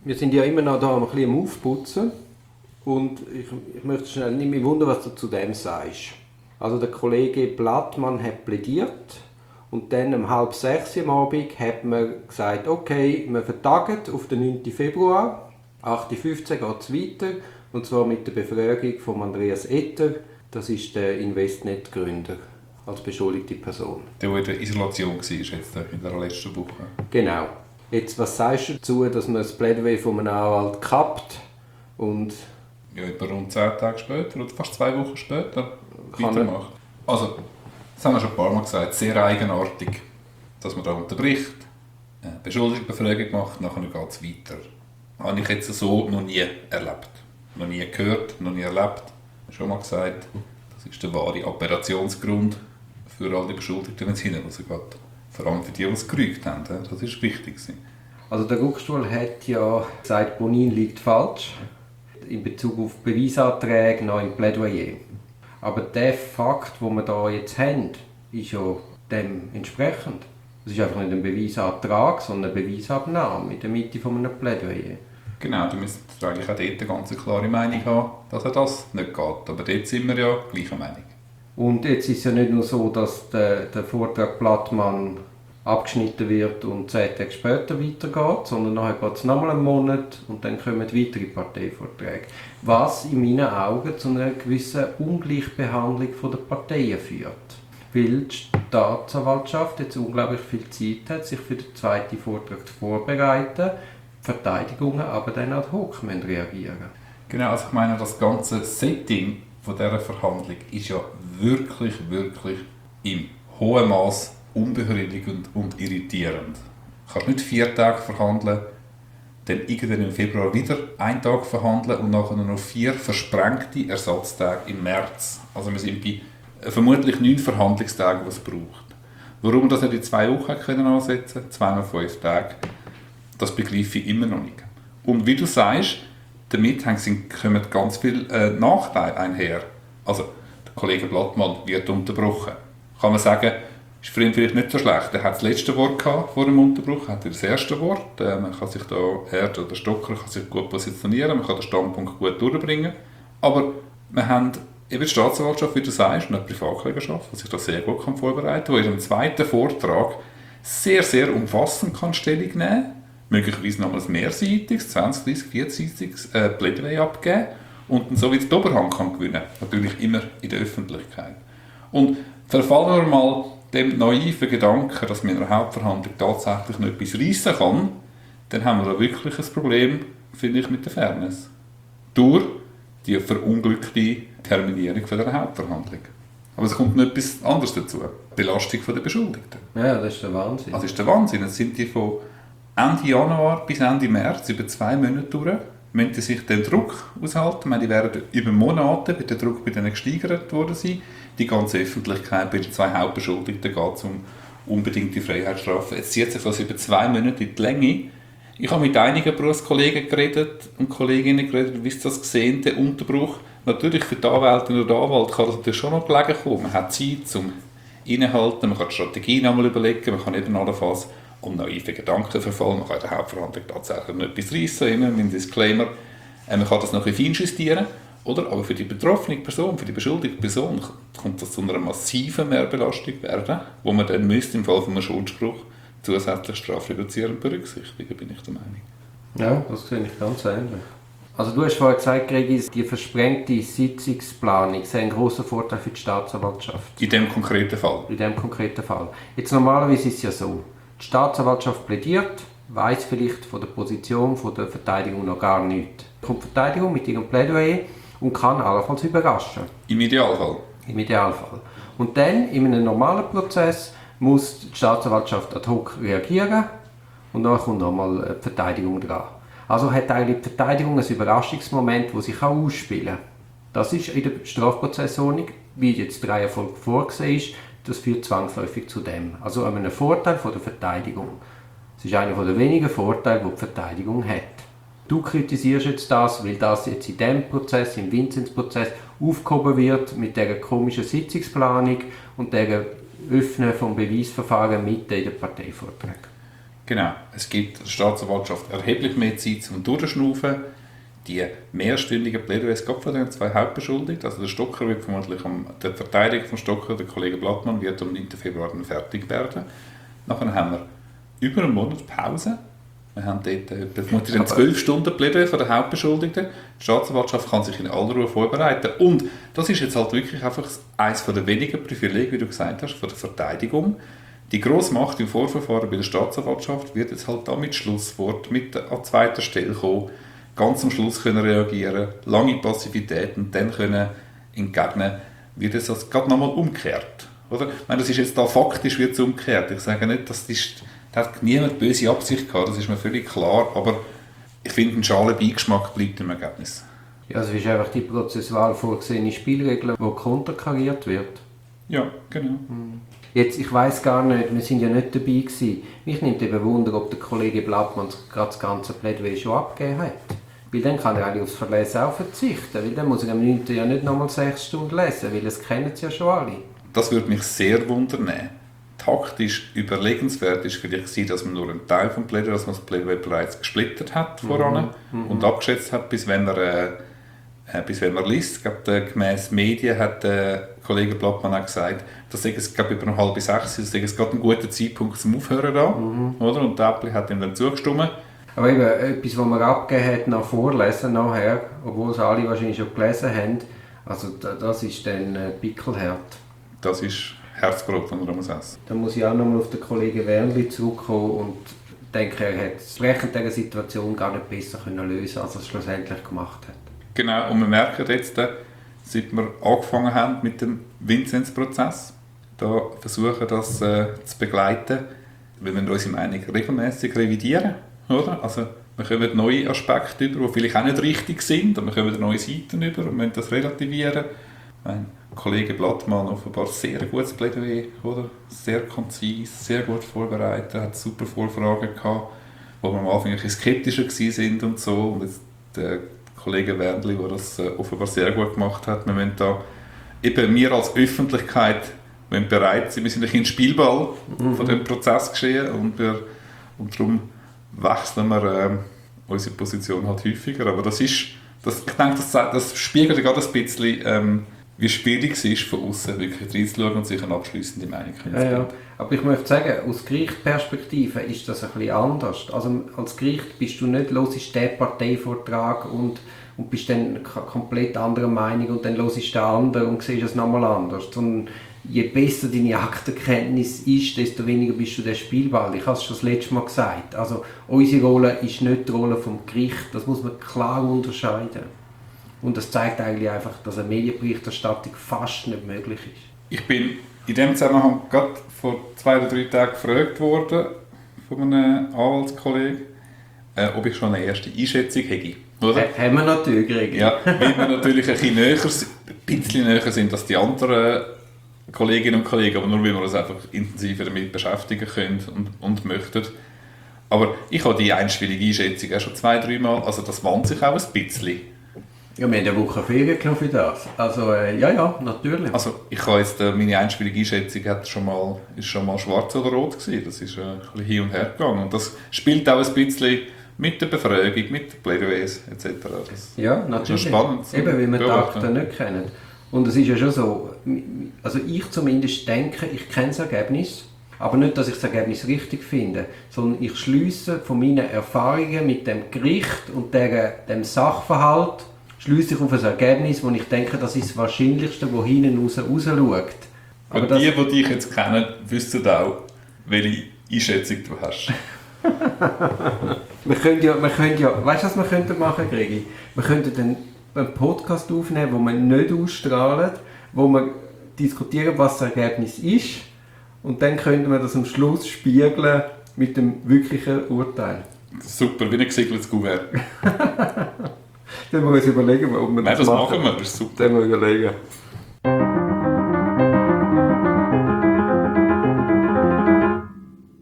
Wir sind ja immer noch da ein bisschen am Aufputzen und ich möchte schnell nicht mehr wundern, was du zu dem sagst. Also der Kollege Blattmann hat plädiert und dann um 5:30 am Abend hat man gesagt, okay, wir vertagen auf den 9. Februar, 8:15 geht es weiter und zwar mit der Befragung von Andreas Etter, das ist der Investnet-Gründer als beschuldigte Person. Der in der Isolation war jetzt in der letzten Woche. Genau. Jetzt, was sagst du dazu, dass man das Plädoyer von einem Anwalt kappt und ja, etwa rund 10 Tage später oder fast 2 Wochen später weitermacht? Also, das haben wir schon ein paar Mal gesagt, sehr eigenartig, dass man da unterbricht, eine Beschuldigungsbefragung macht, nachher geht es weiter. Habe ich jetzt so noch nie erlebt. Noch nie gehört, noch nie erlebt. Schon mal gesagt, das ist der wahre Operationsgrund für alle Beschuldigten, wenn es hinten rausgeht. Vor allem für die, die es gerügt haben. Das ist wichtig. Also der Rückstuhl hat ja gesagt, Bonin liegt falsch in Bezug auf Beweisanträge noch im Plädoyer. Aber der Fakt, den wir da jetzt haben, ist ja dem entsprechend. Es ist einfach nicht ein Beweisantrag, sondern eine Beweisabnahme in der Mitte von einem Plädoyer. Genau, du müsstest eigentlich auch dort eine ganz klare Meinung haben, dass das nicht geht. Aber dort sind wir ja gleicher Meinung. Und jetzt ist es ja nicht nur so, dass der Vortrag Blattmann abgeschnitten wird und 10 Tage später weitergeht, sondern nachher geht es nochmal einen Monat und dann kommen weitere Parteivorträge. Was in meinen Augen zu einer gewissen Ungleichbehandlung der Parteien führt. Weil die Staatsanwaltschaft jetzt unglaublich viel Zeit hat, sich für den zweiten Vortrag zu vorbereiten, die Verteidigungen aber dann ad hoc reagieren müssen. Genau, also ich meine, das ganze Setting von dieser Verhandlung ist ja wirklich im hohen Maß unbefriedigend und irritierend. Du kannst nicht 4 Tage verhandeln, dann irgendwann im Februar wieder 1 Tag verhandeln und nachher noch 4 versprengte Ersatztage im März. Also wir sind bei vermutlich 9 Verhandlungstagen, die es braucht. Warum man das nicht in 2 Wochen ansetzen können, 2 mal 5 Tage, das begreife ich immer noch nicht. Und wie du sagst, damit kommen ganz viele Nachteile einher. Also, der Kollege Blattmann wird unterbrochen. Kann man sagen, ist für ihn vielleicht nicht so schlecht. Er hat das letzte Wort gehabt vor dem Unterbruch, hat das erste Wort. Man kann sich da, oder Stocker kann sich gut positionieren, man kann den Standpunkt gut durchbringen. Aber wir haben eben die Staatsanwaltschaft, wie du sagst, und eine Privatklägerschaft, die sich da sehr gut vorbereiten kann, die in einem zweiten Vortrag sehr umfassend kann Stellung nehmen kann, möglicherweise nochmals mehrseitiges, 20, 30, 40-seitiges Plädoyer abgeben und dann so wie die Oberhand kann gewinnen. Natürlich immer in der Öffentlichkeit. Und verfallen wir mal dem naiven Gedanken, dass man in einer Hauptverhandlung tatsächlich noch etwas reissen kann, dann haben wir da wirklich ein Problem, finde ich, mit der Fairness. Durch die verunglückte Terminierung von der Hauptverhandlung. Aber es kommt noch etwas anderes dazu. Die Belastung der Beschuldigten. Ja, das ist der Wahnsinn. Das ist der Wahnsinn. Jetzt sind die von Ende Januar bis Ende März über 2 Monate durch, müssen die sich den Druck aushalten. Die werden über Monate bei der Druck bei denen gesteigert worden sein. Die ganze Öffentlichkeit bei den 2 Hauptbeschuldigten geht es um unbedingte Freiheitsstrafe. Jetzt zieht sich das über 2 Monate in die Länge. Ich habe mit einigen Berufskollegen geredet und Kolleginnen geredet, wie sie das sehen, der Unterbruch. Natürlich für die Anwältin oder den Anwalt kann das natürlich schon noch gelegen kommen. Man hat Zeit zum Innehalten, man kann die Strategie nochmal überlegen, man kann eben allenfalls um naive Gedanken verfallen, man kann in der Hauptverhandlung tatsächlich noch etwas reissen, immer mit einem Disclaimer. Man kann das noch ein bisschen feinjustieren, oder? Aber für die betroffene Person, für die beschuldigte Person, kommt das zu einer massiven Mehrbelastung werden, wo man dann müsste, im Fall von einem Schuldspruch zusätzlich strafreduzierend berücksichtigen, bin ich der Meinung. Ja, das sehe ich ganz ähnlich. Also du hast vorhin gesagt, Gregis, die versprengte Sitzungsplanung sei ein grosser Vorteil für die Staatsanwaltschaft. In diesem konkreten Fall? In diesem konkreten Fall. Jetzt normalerweise ist es ja so, die Staatsanwaltschaft plädiert, weiss vielleicht von der Position von der Verteidigung noch gar nichts. Kommt die Verteidigung mit ihrem Plädoyer und kann allenfalls überraschen. Im Idealfall? Im Idealfall. Und dann, in einem normalen Prozess, muss die Staatsanwaltschaft ad hoc reagieren und dann kommt nochmal die Verteidigung dran. Also hat eigentlich die Verteidigung ein Überraschungsmoment, das sich ausspielen kann. Das ist in der Strafprozessordnung, wie jetzt die Reihenfolge vorgesehen ist, das führt zwangsläufig zu dem. Also einem Vorteil von der Verteidigung. Es ist einer der wenigen Vorteile, die die Verteidigung hat. Du kritisierst jetzt das, weil das jetzt in diesem Prozess, im Vinzenz-Prozess, aufgehoben wird mit dieser komischen Sitzungsplanung und dieser Öffnen vom Beweisverfahren mitten in den Parteivorträgen. Genau, es gibt der Staatsanwaltschaft erheblich mehr Zeit zum Durchschnaufen. Die mehrstündigen Plädoyers von den 2 Hauptbeschuldigten, also der Stocker wird vermutlich der Verteidiger von Stocker, der Kollege Blattmann, wird am 9. Februar dann fertig werden. Nachher haben wir über einen Monat Pause. Wir haben dort vermutlich 12 Stunden Plädoyer von den Hauptbeschuldigten. Die Staatsanwaltschaft kann sich in aller Ruhe vorbereiten. Und das ist jetzt halt wirklich einfach eines der wenigen Privilegien, wie du gesagt hast, von der Verteidigung. Die grosse Macht im Vorverfahren bei der Staatsanwaltschaft wird jetzt halt da mit Schlusswort, an zweiter Stelle kommen, ganz am Schluss können reagieren, lange Passivität und dann können entgegnen, wird es das gerade nochmal umgekehrt. Oder? Ich meine, das ist jetzt da faktisch wird es umgekehrt. Ich sage nicht, da hat niemand böse Absicht gehabt, das ist mir völlig klar, aber ich finde, ein schaler Beigeschmack bleibt im Ergebnis. Ja, es ist einfach die prozessual vorgesehene Spielregel, die konterkariert wird. Ja, genau. Jetzt, ich weiss gar nicht, wir sind ja nicht dabei gewesen. Mich nimmt eben Wunder, ob der Kollege Blattmann gerade das ganze Plädoyer schon abgegeben hat. Weil dann kann er eigentlich aufs Verlesen auch verzichten, weil dann muss er am 9. ja nicht nochmal 6 Stunden lesen, weil das kennen sie ja schon alle. Das würde mich sehr wundern. Taktisch überlegenswert ist vielleicht gewesen, dass man nur einen Teil vom Plädoyer, dass man das Plädoyer bereits gesplittert hat voran und abgeschätzt hat, bis wenn man liest. Ich glaube, gemäss Medien hat der Kollege Blattmann auch gesagt, dass es über 5:30, das ist gerade ein guter Zeitpunkt zum Aufhören da, oder? Und der Äppli hat ihm dann zugestimmt. Aber eben, etwas, was man abgegeben hat, nach Vorlesen nachher, obwohl es alle wahrscheinlich schon gelesen haben, also das ist dann pickelhart. Das ist Herzbrot, wenn man das essen. Da muss ich auch nochmal auf den Kollegen Wernli zurückkommen und denke, er hat es während dieser Situation gar nicht besser lösen, als er es schlussendlich gemacht hat. Genau, und wir merken jetzt, seit wir angefangen haben mit dem Vinzenz-Prozess, da versuchen das zu begleiten, weil wir unsere Meinung regelmäßig revidieren, oder? Also wir kommen neue Aspekte über, die vielleicht auch nicht richtig sind, aber wir kommen neue Seiten über und müssen das relativieren. Mein Kollege Blattmann offenbar sehr gutes Plädoyer, oder? Sehr konzis, sehr gut vorbereitet, hat super Vorfragen gehabt, wo wir am Anfang ein bisschen skeptischer waren und so. Und jetzt der Kollege Wernli, der das offenbar sehr gut gemacht hat. Wir müssen da, eben wir als Öffentlichkeit müssen bereit sein, wir sind ein bisschen Spielball von dem Prozess geschehen und darum wechseln wir unsere Position halt häufiger. Aber ich denke, das spiegelt gerade ein bisschen, wie schwierig es ist, von außen wirklich reinzuschauen und sich eine abschliessende Meinung zu bilden. Ja. Aber ich möchte sagen, aus Gerichtsperspektive ist das ein bisschen anders. Also als Gericht bist du nicht, hörst den Parteivortrag und bist dann komplett anderer Meinung und dann hörst den anderen und siehst es nochmal anders. Sondern je besser deine Aktenkenntnis ist, desto weniger bist du der Spielball. Ich habe es schon das letzte Mal gesagt. Also unsere Rolle ist nicht die Rolle vom Gericht. Das muss man klar unterscheiden. Und das zeigt eigentlich einfach, dass eine Medienberichterstattung fast nicht möglich ist. Ich bin in dem Zusammenhang gerade vor 2 oder 3 Tagen gefragt worden von einem Anwaltskollegen, ob ich schon eine erste Einschätzung hätte. Oder? Haben wir natürlich geregelt. Ja, weil wir natürlich ein bisschen näher sind als die anderen Kolleginnen und Kollegen, aber nur weil wir uns einfach intensiver damit beschäftigen können und möchten. Aber ich habe die einschwellige Einschätzung auch schon 2-3 Mal, also das wandelt sich auch ein bisschen. Ja, wir haben eine Woche Ferien genommen für das. Also ja, natürlich. Also ich habe jetzt, meine einschwellige Einschätzung ist schon mal schwarz oder rot gewesen. Das ist ein bisschen hin und her gegangen. Und das spielt auch ein bisschen mit der Befragung, mit den Plädoyers etc. Ja, natürlich. Das ist spannend. Eben, weil wir die Akten nicht kennen. Und es ist ja schon so, also ich zumindest denke, ich kenne das Ergebnis, aber nicht, dass ich das Ergebnis richtig finde, sondern ich schliesse von meinen Erfahrungen mit dem Gericht und dem Sachverhalt schliesse ich auf ein Ergebnis, wo ich denke, das ist das Wahrscheinlichste, das hinten rausschaut. Aber die dich jetzt kennen, wissen auch, welche Einschätzung du hast. wir können ja, weißt du, was wir könnten machen, Gregi? Wir könnten einen Podcast aufnehmen, wo wir nicht ausstrahlen, wo wir diskutieren, was das Ergebnis ist, und dann könnten wir das am Schluss spiegeln mit dem wirklichen Urteil. Super, wie ein gesiegeltes Kuvert. Dann müssen wir uns überlegen, ob wir das machen. Nein, das machen wir, das ist super. Dann müssen wir überlegen.